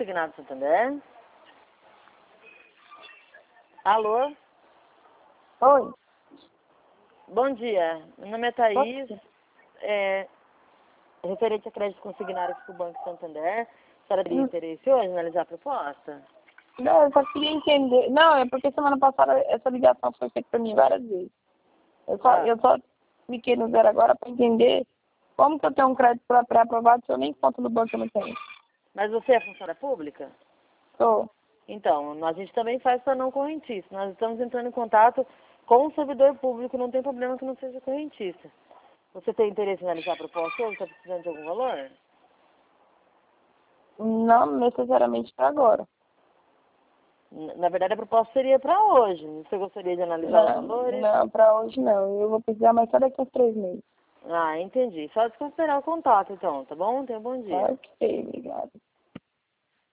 consignado Santander? Alô? Oi. Bom dia. Meu nome é Thaís. Referente a crédito consignado aqui para o Banco Santander. A senhora teria interesse hoje em analisar a proposta? Não, eu só queria entender. Não, é porque semana passada essa ligação foi feita para mim várias vezes. Eu só cliquei no zero agora para entender como que eu tenho um crédito para pré-aprovado se eu nem conta no banco eu não tenho. Mas você é funcionária pública? Sou. Então, a gente também faz para não correntista. Nós estamos entrando em contato com o servidor público, não tem problema que não seja correntista. Você tem interesse em analisar a proposta ou está precisando de algum valor? Não necessariamente para agora. Na verdade, a proposta seria para hoje. Você gostaria de analisar os valores? Não, para hoje não. Eu vou precisar mais só daqui a uns 3 meses. Ah, entendi. Só desconsiderar o contato, então, tá bom? Tenha um bom dia. Ok, obrigada.